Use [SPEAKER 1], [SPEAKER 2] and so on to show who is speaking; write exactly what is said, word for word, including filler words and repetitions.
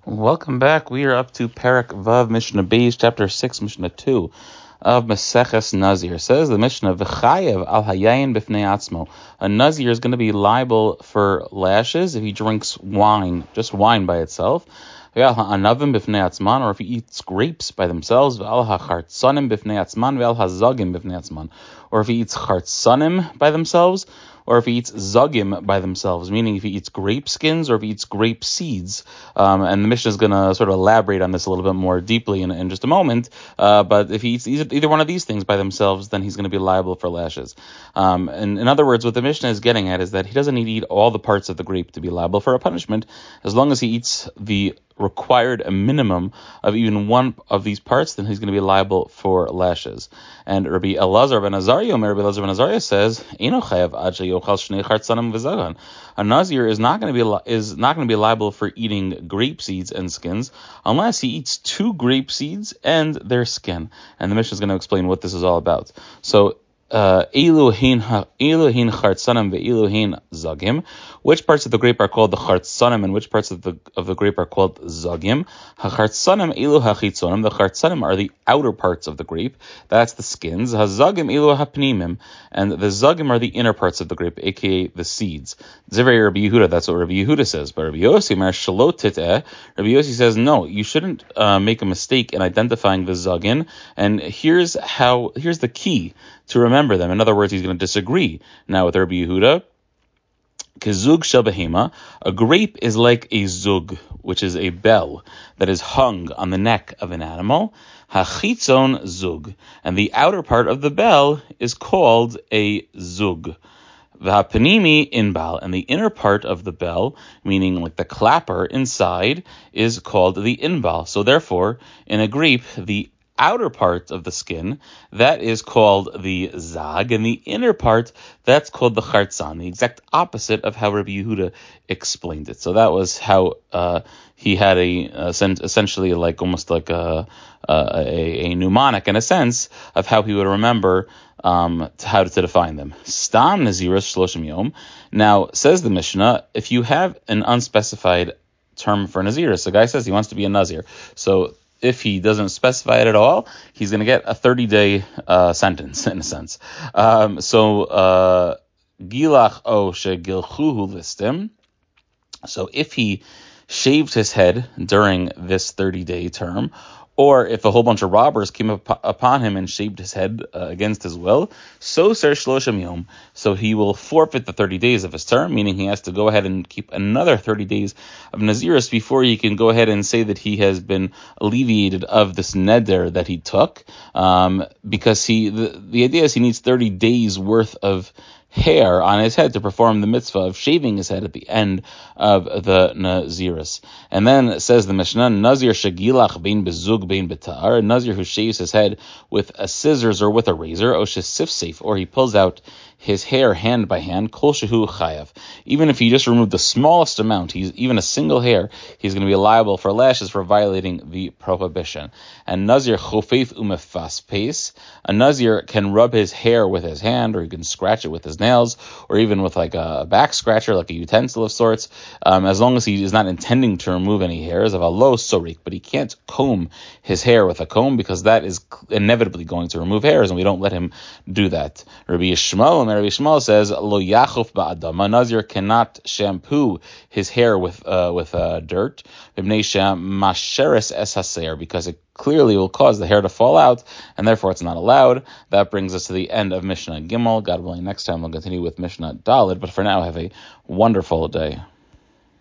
[SPEAKER 1] Welcome back. We are up to Parak Vav Mishnah Beis, chapter six, Mishnah two of Maseches Nazir. Says the Mishnah, V'chayev al hayayin b'fnei atzmo. A Nazir is going to be liable for lashes if he drinks wine, just wine by itself. Ve'al ha'anavim b'fnei atzman, or if he eats grapes by themselves. Ve'al ha'chartzanim b'fnei atzman, ve'al ha'zagim b'fnei atzman. Or if he eats chartzanim by themselves, or if he eats zagim by themselves, meaning if he eats grape skins or if he eats grape seeds. Um, and the Mishnah is going to sort of elaborate on this a little bit more deeply in, in just a moment. Uh, but if he eats either one of these things by themselves, then he's going to be liable for lashes. Um, and in other words, what the Mishnah is getting at is that he doesn't need to eat all the parts of the grape to be liable for a punishment, as long as he eats the required a minimum of even one of these parts, then he's going to be liable for lashes. And Rabbi Elazar ben Azariah, Rabbi Elazar ben Azariah says, "Eino chayav ad sheyochal shnei chartzanim v'zagan." A Nazir is not going to be li- is not going to be liable for eating grape seeds and skins unless he eats two grape seeds and their skin. And the Mishnah is going to explain what this is all about. So. Uh, Eluhin chartzanim ve'eluhin zagim. Which parts of the grape are called the chartzanim, and which parts of the of the grape are called zagim? Hachartzanim elu hachitzonim. The chartzanim are the outer parts of the grape. That's the skins. Hazagim elu hapnimim, and the zagim are the inner parts of the grape, aka the seeds. Zivrei Rabbi Yehuda. That's what Rabbi Yehuda says. But Rabbi Yossi mar shalot titeh. Rabbi Yossi says no. You shouldn't uh, make a mistake in identifying the zagin. And here's how. Here's the key to remember them. In other words, he's going to disagree now with Rabbi Yehuda. Kezug shel behema, a grape is like a zug, which is a bell that is hung on the neck of an animal. Hachitzon zug, and the outer part of the bell is called a zug. V'hapanimi inbal, and the inner part of the bell, meaning like the clapper inside, is called the inbal. So therefore, in a grape, the outer part of the skin, that is called the zag, and the inner part, that's called the chartzan, the exact opposite of how Rabbi Yehuda explained it. So that was how uh, he had a, a essentially like almost like a, a, a mnemonic in a sense of how he would remember um, how to, to define them. Stam naziros shloshim yom. Now, says the Mishnah, if you have an unspecified term for nazirus, the guy says he wants to be a nazir, so if he doesn't specify it at all, he's going to get a thirty-day uh, sentence, in a sense. Um, so, gilach o shegilchuhu listim. So if he shaved his head during this thirty-day term, or if a whole bunch of robbers came up upon him and shaved his head uh, against his will, so ser shloshim yom, so he will forfeit the thirty days of his term, meaning he has to go ahead and keep another thirty days of Nazirus before he can go ahead and say that he has been alleviated of this neder that he took, um, because he the, the idea is he needs thirty days worth of hair on his head to perform the mitzvah of shaving his head at the end of the Nazirus. And then it says the Mishnah, Nazir shagilach bein bezug bein betar, a Nazir who shaves his head with a scissors or with a razor, o shesifseif, or he pulls out his hair hand by hand, kol shehu chayav. Even if he just removed the smallest amount, he's even a single hair, he's going to be liable for lashes for violating the prohibition. And Nazir chofeif umefas pace, a Nazir can rub his hair with his hand, or he can scratch it with his nails, or even with like a back scratcher, like a utensil of sorts, um, as long as he is not intending to remove any hairs of a low sorik, but he can't comb his hair with a comb because that is inevitably going to remove hairs, and we don't let him do that. Rabbi Yishmael, Rabbi Yishmael says, Lo yachuf ba'adam, a Nazir cannot shampoo his hair with uh, with uh, dirt, because it clearly will cause the hair to fall out, and therefore it's not allowed. That brings us to the end of Mishnah Gimel. God willing, next time we'll continue with Mishnah Daled, but for now, have a wonderful day.